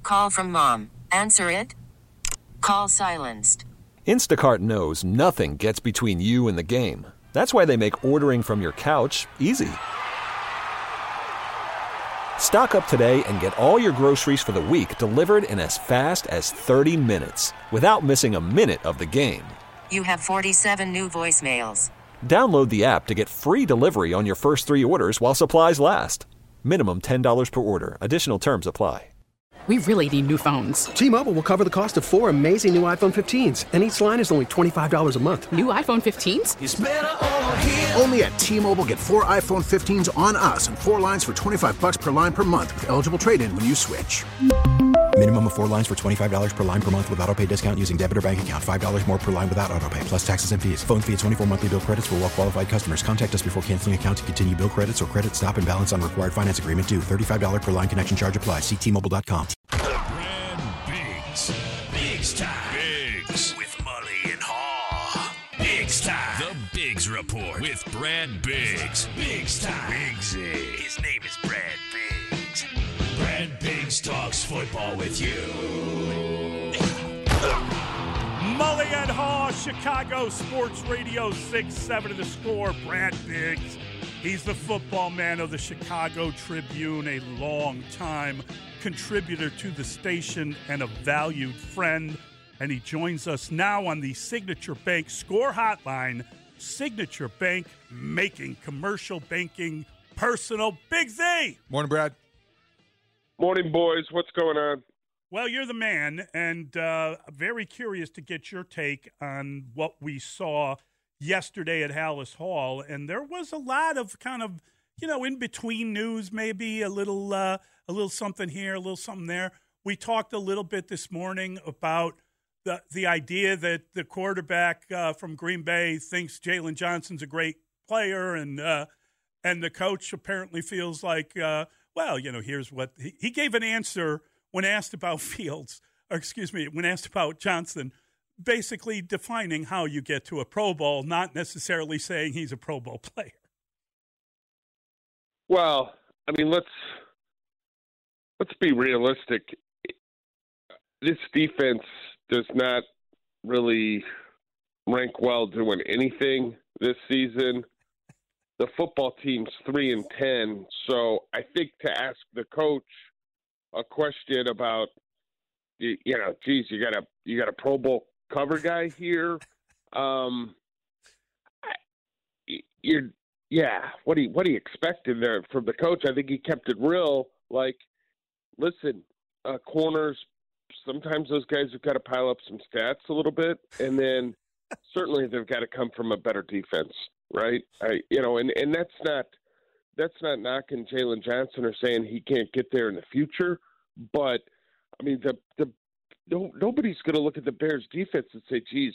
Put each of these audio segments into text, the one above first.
Call from mom. Answer it. Call silenced. Instacart knows nothing gets between you and the game. That's why they make ordering from your couch easy. Stock up today and get all your groceries for the week delivered in as fast as 30 minutes without missing a minute of the game. You have 47 new voicemails. Download the app to get free delivery on your first 3 orders while supplies last. Minimum $10 per order. Additional terms apply. We really need new phones. T-Mobile will cover the cost of 4 amazing new iPhone 15s, and each line is only $25 a month. New iPhone 15s? It's better over here. Only at T-Mobile, get 4 iPhone 15s on us and 4 lines for $25 per line per month with eligible trade-in when you switch. Minimum of 4 lines for $25 per line per month with autopay discount using debit or bank account. $5 more per line without autopay, plus taxes and fees. Phone fee at 24 monthly bill credits for well-qualified customers. Contact us before canceling account to continue bill credits or credit stop and balance on required finance agreement due. $35 per line connection charge applies. See T-Mobile.com. Biggs time. Biggs with Mully and Haw. Biggs time. The Biggs Report with Brad Biggs. Biggs time. Biggsy. His name is Brad Biggs. Brad Biggs talks football with you. Mully and Haw, Chicago Sports Radio 6-7 of the score. Brad Biggs. He's the football man of the Chicago Tribune, a long-time contributor to the station and a valued friend. And he joins us now on the Signature Bank Score Hotline. Signature Bank, making commercial banking personal. Big Z! Morning, Brad. Morning, boys. What's going on? Well, you're the man, and very curious to get your take on what we saw yesterday at Hallis Hall. And there was a lot of kind of, in-between news, maybe a little something here, a little something there. We talked a little bit this morning about the idea that the quarterback from Green Bay thinks Jalen Johnson's a great player, and the coach apparently feels like, here's what he gave an answer when asked about when asked about Johnson, basically defining how you get to a Pro Bowl, not necessarily saying he's a Pro Bowl player. Well, I mean, let's be realistic. This defense does not really rank well doing anything this season. The football team's 3-10, so I think to ask the coach a question about, you got a Pro Bowl cover guy here. What do you expect in there from the coach? I think he kept it real. Like, listen, corners, sometimes those guys have got to pile up some stats a little bit, and then certainly they've got to come from a better defense, right? And that's not knocking Jalen Johnson or saying he can't get there in the future, but I mean nobody's going to look at the Bears defense and say, "Geez,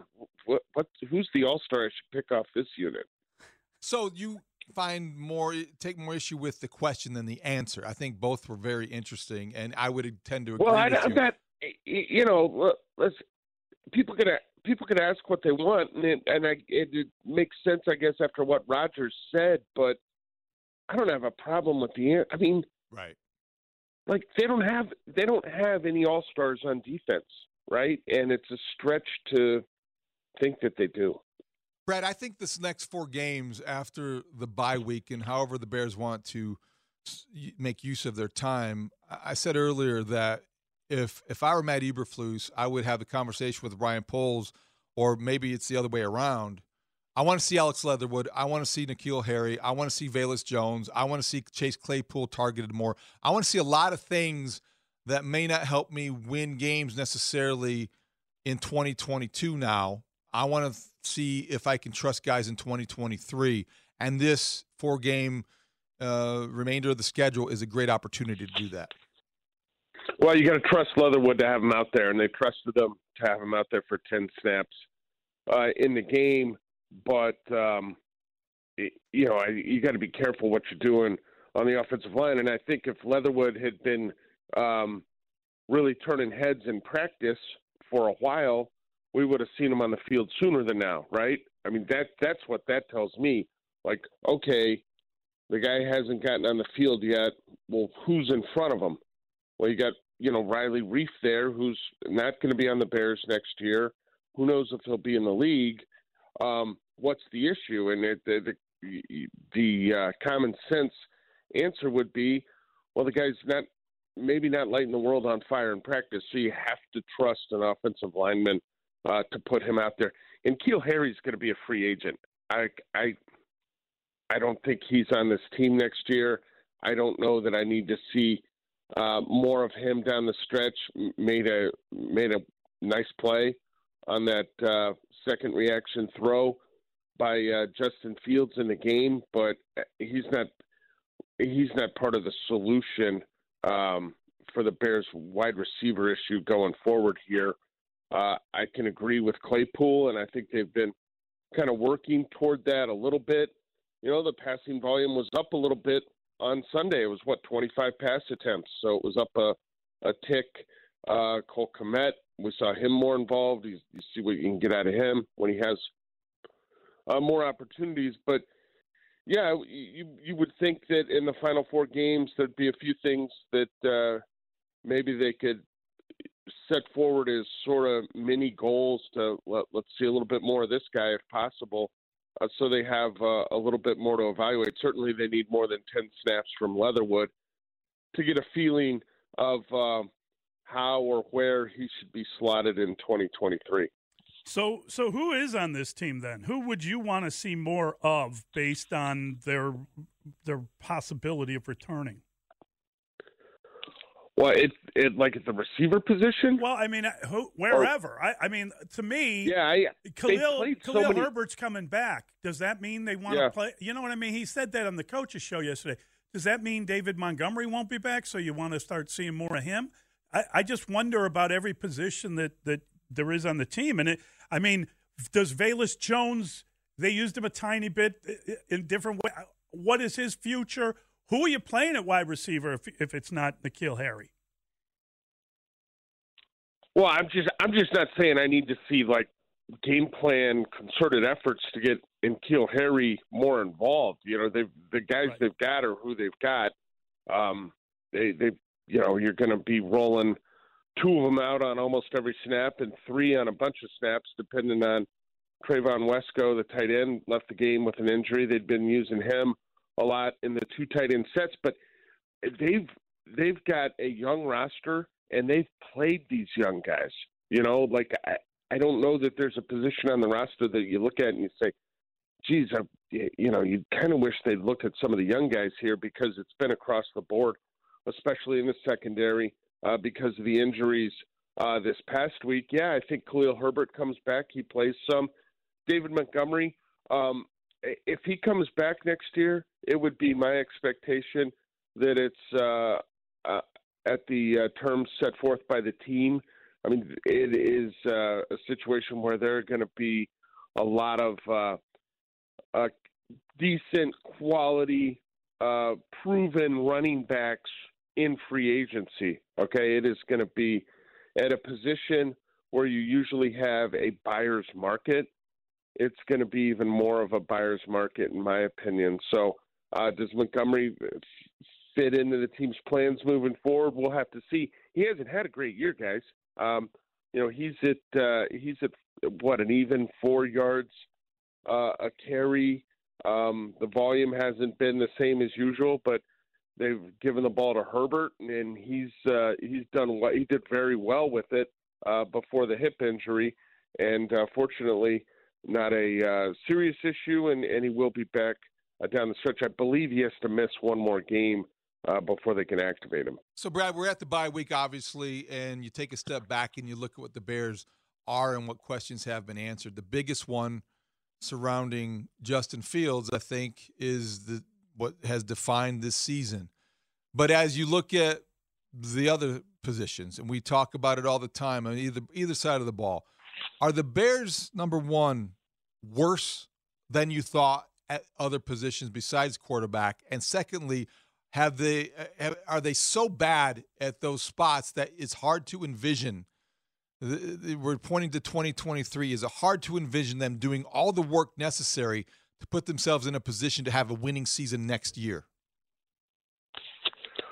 who's the all-star I should pick off this unit?" So you take more issue with the question than the answer. I think both were very interesting, and I would tend to agree with you. People can ask what they want, and it makes sense, I guess, after what Rodgers said. But I don't have a problem with the answer. I mean, right? Like they don't have any all-stars on defense, right? And it's a stretch to think that they do. Brad, I think this next 4 games after the bye week and however the Bears want to make use of their time, I said earlier that if I were Matt Eberflus, I would have a conversation with Ryan Poles, or maybe it's the other way around. I want to see Alex Leatherwood. I want to see N'Keal Harry. I want to see Velus Jones. I want to see Chase Claypool targeted more. I want to see a lot of things that may not help me win games necessarily in 2022 now. I want to see if I can trust guys in 2023. And this 4-game remainder of the schedule is a great opportunity to do that. Well, you got to trust Leatherwood to have him out there, and they trusted him to have him out there for 10 snaps in the game. But, you got to be careful what you're doing on the offensive line. And I think if Leatherwood had been really turning heads in practice for a while, we would have seen him on the field sooner than now, right? I mean, that's what that tells me. Like, okay, the guy hasn't gotten on the field yet. Well, who's in front of him? Well, you got Riley Reif there, who's not going to be on the Bears next year. Who knows if he'll be in the league? What's the issue? And the common sense answer would be, well, the guy's maybe not lighting the world on fire in practice, so you have to trust an offensive lineman to put him out there. And N'Keal Harry's going to be a free agent. I don't think he's on this team next year. I don't know that I need to see more of him down the stretch. Made a nice play on that second reaction throw by Justin Fields in the game, but he's not part of the solution for the Bears wide receiver issue going forward here. I can agree with Claypool, and I think they've been kind of working toward that a little bit. The passing volume was up a little bit on Sunday. It was 25 pass attempts, so it was up a tick. Cole Kmet, we saw him more involved. You see what you can get out of him when he has more opportunities. But yeah, you would think that in the final 4 games there'd be a few things that maybe they could set forward as sort of mini goals to let's see a little bit more of this guy if possible. So they have a little bit more to evaluate. Certainly they need more than 10 snaps from Leatherwood to get a feeling of how or where he should be slotted in 2023. So who is on this team then? Who would you want to see more of based on their possibility of returning? Well, it like at the receiver position. Well, I mean, wherever. I mean, to me, Khalil Herbert's coming back. Does that mean they want to play? You know what I mean? He said that on the coach's show yesterday. Does that mean David Montgomery won't be back? So you want to start seeing more of him? I just wonder about every position that there is on the team. And does Velus Jones? They used him a tiny bit in different ways. What is his future? Who are you playing at wide receiver if it's not N'Keal Harry? Well, I'm just not saying I need to see like game plan, concerted efforts to get N'Keal Harry more involved. The guys right. They've got or who they've got. You're going to be rolling 2 of them out on almost every snap and 3 on a bunch of snaps, depending on Trayvon Wesco, the tight end, left the game with an injury. They'd been using him a lot in the 2 tight end sets, but they've got a young roster and they've played these young guys. I don't know that there's a position on the roster that you look at and you say, geez, you kind of wish they'd look at some of the young guys here, because it's been across the board, especially in the secondary, because of the injuries this past week. Yeah, I think Khalil Herbert comes back. He plays some. David Montgomery, if he comes back next year, it would be my expectation that it's at the terms set forth by the team. I mean, it is a situation where there are going to be a lot of decent quality, proven running backs in free agency. Okay, it is going to be at a position where you usually have a buyer's market. It's going to be even more of a buyer's market, in my opinion. So does Montgomery fit into the team's plans moving forward? We'll have to see. He hasn't had a great year, guys. He's at what, an even 4 yards a carry. The volume hasn't been the same as usual, but they've given the ball to Herbert, and he's done what he did very well with it before the hip injury, and fortunately not a serious issue, and he will be back down the stretch. I believe he has to miss one more game before they can activate him. So, Brad, we're at the bye week, obviously, and you take a step back and you look at what the Bears are and what questions have been answered. The biggest one surrounding Justin Fields, I think, is what has defined this season. But as you look at the other positions, and we talk about it all the time on either side of the ball, are the Bears, number one, worse than you thought at other positions besides quarterback? And secondly, are they so bad at those spots that it's hard to envision? We're pointing to 2023. Is it hard to envision them doing all the work necessary to put themselves in a position to have a winning season next year?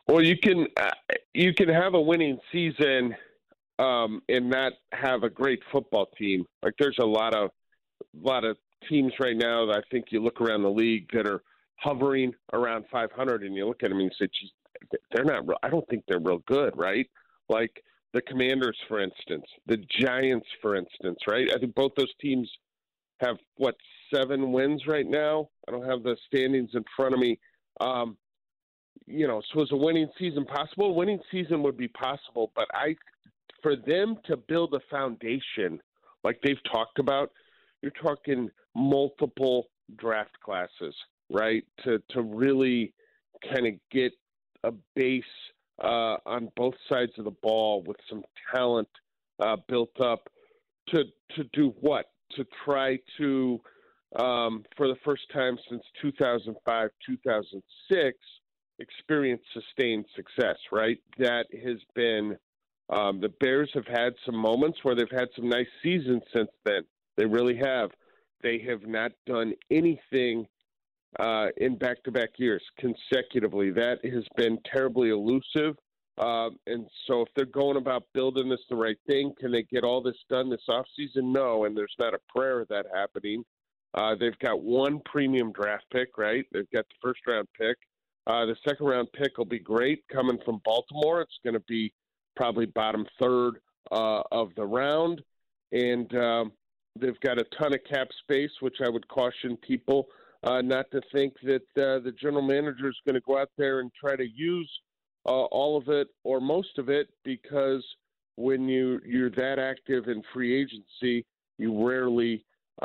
Well, you can have a winning season and not have a great football team. Like there's a lot of teams right now that I think you look around the league that are hovering around 500, and you look at them and you say, geez, they're not real. I don't think they're real good, right? Like the Commanders, for instance, the Giants, for instance, right? I think both those teams have, 7 wins right now? I don't have the standings in front of me. So is a winning season possible? A winning season would be possible, but for them to build a foundation like they've talked about, you're talking multiple draft classes, right? To really kind of get a base on both sides of the ball with some talent built up to do what? To try to, for the first time since 2005, 2006, experience sustained success, right? That has been the Bears have had some moments where they've had some nice seasons since then. They really have. They have not done anything in back-to-back years consecutively. That has been terribly elusive. And so if they're going about building this the right thing, can they get all this done this offseason? No, and there's not a prayer of that happening. They've got one premium draft pick, right? They've got the first-round pick. The second-round pick will be great coming from Baltimore. It's going to be probably bottom third of the round. And they've got a ton of cap space, which I would caution people not to think that the general manager is going to go out there and try to use all of it or most of it, because when you're that active in free agency, you rarely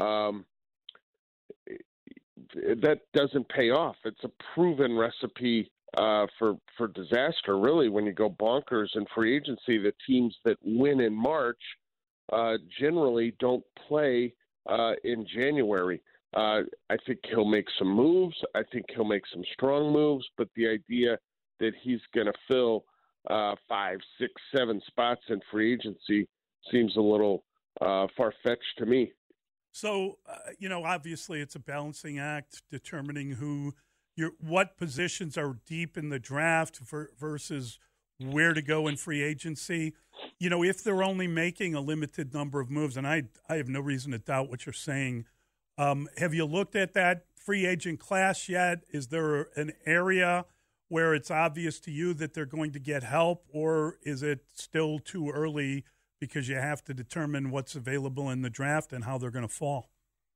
that doesn't pay off. It's a proven recipe for disaster, really, when you go bonkers in free agency. The teams that win in March generally don't play in January. I think he'll make some moves. I think he'll make some strong moves, but the idea that he's going to fill 5, 6, 7 spots in free agency seems a little far-fetched to me. So, obviously it's a balancing act, determining what positions are deep in the draft versus where to go in free agency. If they're only making a limited number of moves, and I have no reason to doubt what you're saying, have you looked at that free agent class yet? Is there an area where it's obvious to you that they're going to get help, or is it still too early because you have to determine what's available in the draft and how they're going to fall?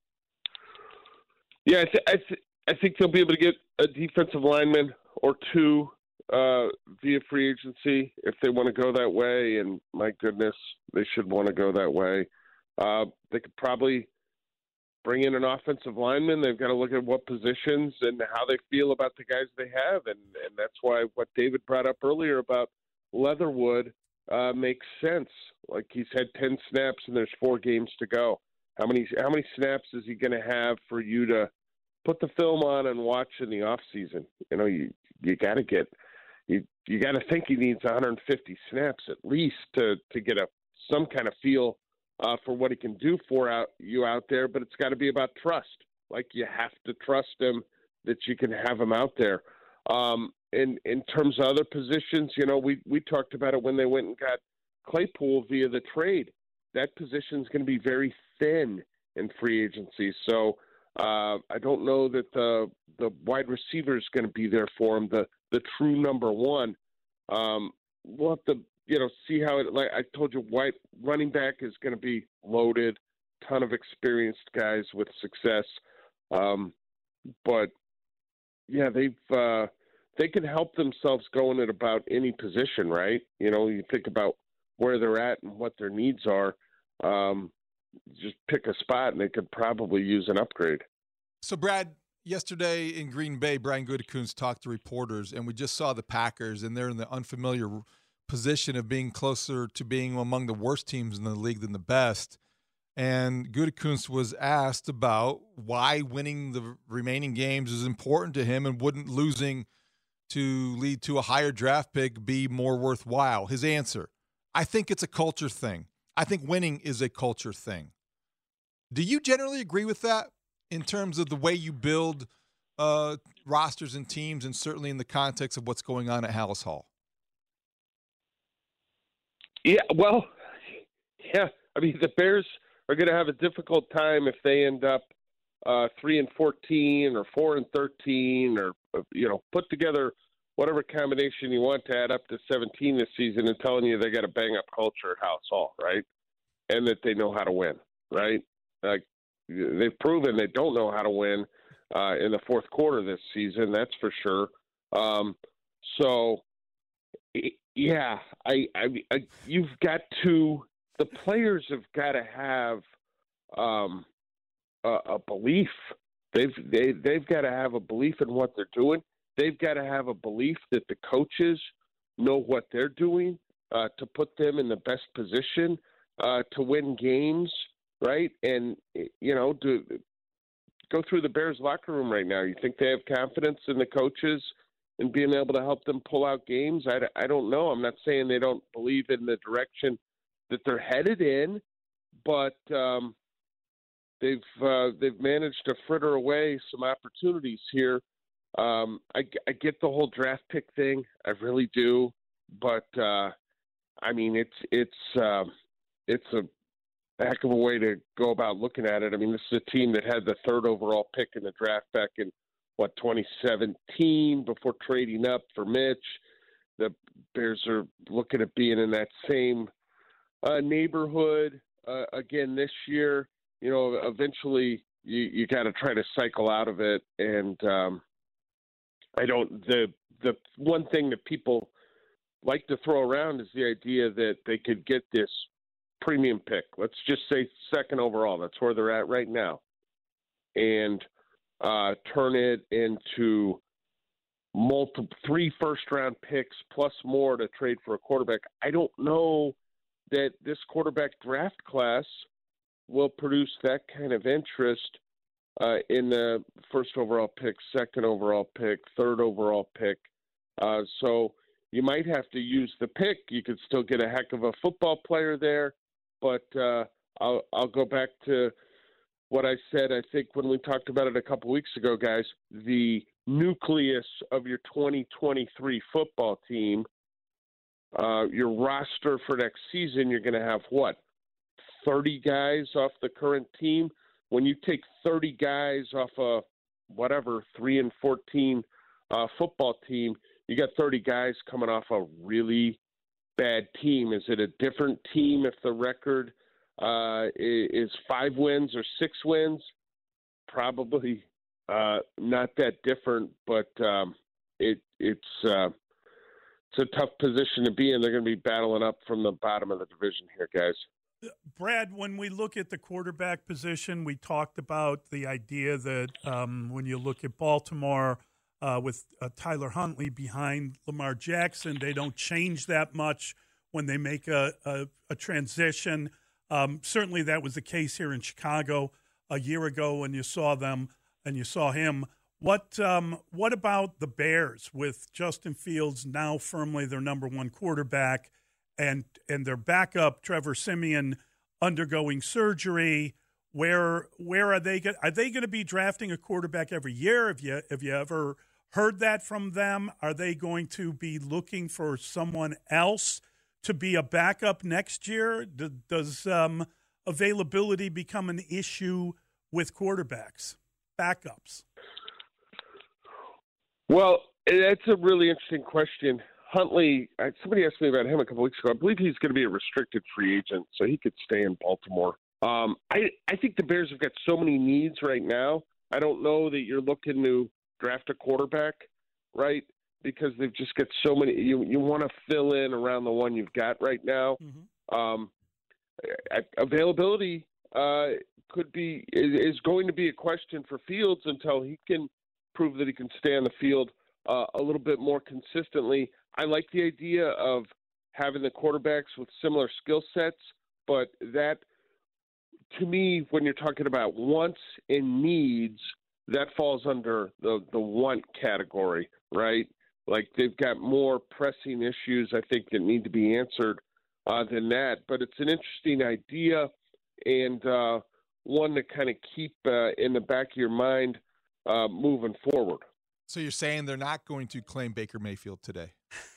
Yeah, I think they'll be able to get a defensive lineman or two via free agency if they want to go that way, and my goodness, they should want to go that way. They could probably bring in an offensive lineman. They've got to look at what positions and how they feel about the guys they have, and that's why what David brought up earlier about Leatherwood makes sense. Like, he's had 10 snaps and there's 4 games to go. How many snaps is he going to have for you to put the film on and watch in the off season? You got to get you got to think he needs 150 snaps at least to get some kind of feel for what he can do for you out there. But it's got to be about trust. Like, you have to trust him that you can have him out there. In terms of other positions, we talked about it when they went and got Claypool via the trade. That position is going to be very thin in free agency. So I don't know that the wide receiver is going to be there for him, the true number one. We'll have to see how it. Like I told you, white running back is going to be loaded, ton of experienced guys with success. But yeah, they can help themselves going at about any position, right? You think about where they're at and what their needs are. Just pick a spot, and they could probably use an upgrade. So, Brad, yesterday in Green Bay, Brian Gutekunst talked to reporters, and we just saw the Packers, and they're in the unfamiliar position of being closer to being among the worst teams in the league than the best. And Gutekunst was asked about why winning the remaining games is important to him, and wouldn't losing to lead to a higher draft pick be more worthwhile. His answer: I think it's a culture thing. I think winning is a culture thing. Do you generally agree with that in terms of the way you build rosters and teams, and certainly in the context of what's going on at Halas Hall? Yeah, well, yeah. I mean, the Bears are going to have a difficult time if they end up 3-14 or 4-13, or put together whatever combination you want to add up to 17 this season, and telling you they got a bang-up culture at Halas Hall, right? And that they know how to win, right? Like, they've proven they don't know how to win in the fourth quarter this season. That's for sure. So, yeah, you've got to. The players have got to have a belief. They've got to have a belief in what they're doing. They've got to have a belief that the coaches know what they're doing to put them in the best position to win games, right? And, to go through the Bears locker room right now. You think they have confidence in the coaches and being able to help them pull out games? I don't know. I'm not saying they don't believe in the direction that they're headed in, but they've managed to fritter away some opportunities here. I get the whole draft pick thing, I really do, but I mean it's a heck of a way to go about looking at it. I mean, this is a team that had the third overall pick in the draft back in 2017 before trading up for Mitch. The Bears are looking at being in that same neighborhood again this year. Eventually you got to try to cycle out of it. And the one thing that people like to throw around is the idea that they could get this premium pick. Let's just say second overall. That's where they're at right now. And turn it into three first-round picks plus more to trade for a quarterback. I don't know that this quarterback draft class will produce that kind of interest in the first overall pick, second overall pick, third overall pick. So you might have to use the pick. You could still get a heck of a football player there, but I'll go back to what I said, I think, when we talked about it a couple weeks ago, guys. The nucleus of your 2023 football team, your roster for next season, you're going to have, 30 guys off the current team? When you take 30 guys off a 3-14 football team, you got 30 guys coming off a really bad team. Is it a different team if the record is 5 wins or 6 wins? Probably not that different, but it's a tough position to be in. They're going to be battling up from the bottom of the division here, guys. Brad, when we look at the quarterback position, we talked about the idea that when you look at Baltimore with Tyler Huntley behind Lamar Jackson, they don't change that much when they make a transition. Certainly that was the case here in Chicago a year ago when you saw them and you saw him. What about the Bears with Justin Fields now firmly their number one quarterback and their backup, Trevor Siemian, undergoing surgery? Where are they going to be drafting a quarterback every year? Have you ever heard that from them? Are they going to be looking for someone else to be a backup next year? Does availability become an issue with quarterbacks, backups? Well, that's a really interesting question. Huntley, somebody asked me about him a couple weeks ago. I believe he's going to be a restricted free agent, so he could stay in Baltimore. I think the Bears have got so many needs right now. I don't know that you're looking to draft a quarterback, right? Because they've just got so many. You want to fill in around the one you've got right now. Mm-hmm. Availability is going to be a question for Fields until he can prove that he can stay on the field a little bit more consistently. I like the idea of having the quarterbacks with similar skill sets, but that, to me, when you're talking about wants and needs, that falls under the want category, right? Like, they've got more pressing issues, I think, that need to be answered than that. But it's an interesting idea and one to kind of keep in the back of your mind moving forward. So you're saying they're not going to claim Baker Mayfield today?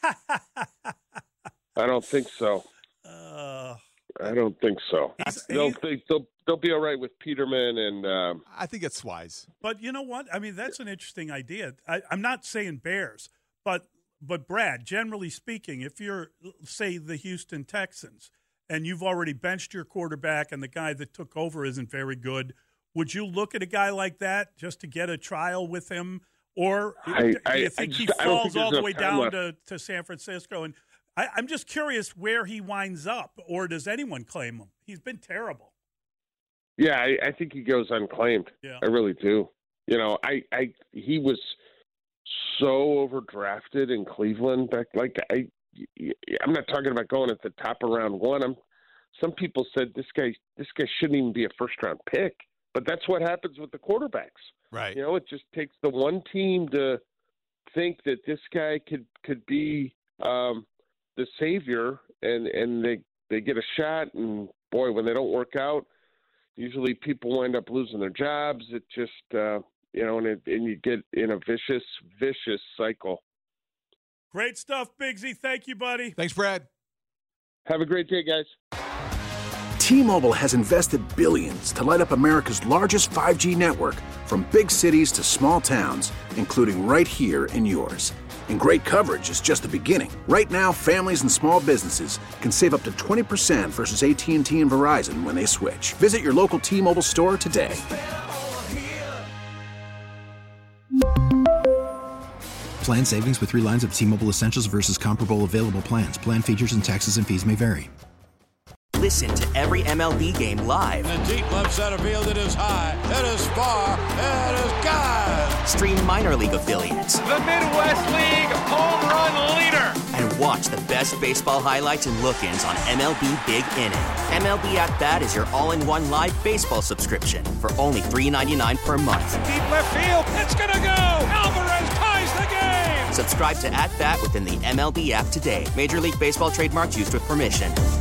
I don't think so. I don't think so. They'll be all right with Peterman, and I think it's wise. But you know what? I mean, that's an interesting idea. I'm not saying Bears, but Brad, generally speaking, if you're, say, the Houston Texans, and you've already benched your quarterback and the guy that took over isn't very good, would you look at a guy like that just to get a trial with him? Or do you think he falls all the way down to San Francisco? And I'm just curious where he winds up, or does anyone claim him? He's been terrible. Yeah, I think he goes unclaimed. Yeah. I really do. You know, he was so overdrafted in Cleveland back. I'm not talking about going at the top of round one. Some people said this guy shouldn't even be a first round pick. But that's what happens with the quarterbacks. Right. You know, it just takes the one team to think that this guy could be the savior, and they get a shot. And boy, when they don't work out, usually people wind up losing their jobs. It just and you get in a vicious cycle. Great stuff, Bigsy. Thank you, buddy. Thanks, Brad. Have a great day, guys. T-Mobile has invested billions to light up America's largest 5G network, from big cities to small towns, including right here in yours. And great coverage is just the beginning. Right now, families and small businesses can save up to 20% versus AT&T and Verizon when they switch. Visit your local T-Mobile store today. Plan savings with 3 lines of T-Mobile Essentials versus comparable available plans. Plan features and taxes and fees may vary. Listen to every MLB game live. In the deep left center field, it is high, it is far, it is gone. Stream minor league affiliates. The Midwest League home run leader. And watch the best baseball highlights and look-ins on MLB Big Inning. MLB At Bat is your all-in-one live baseball subscription for only $3.99 per month. Deep left field, it's gonna go. Alvarez ties the game. Subscribe to At Bat within the MLB app today. Major League Baseball trademarks used with permission.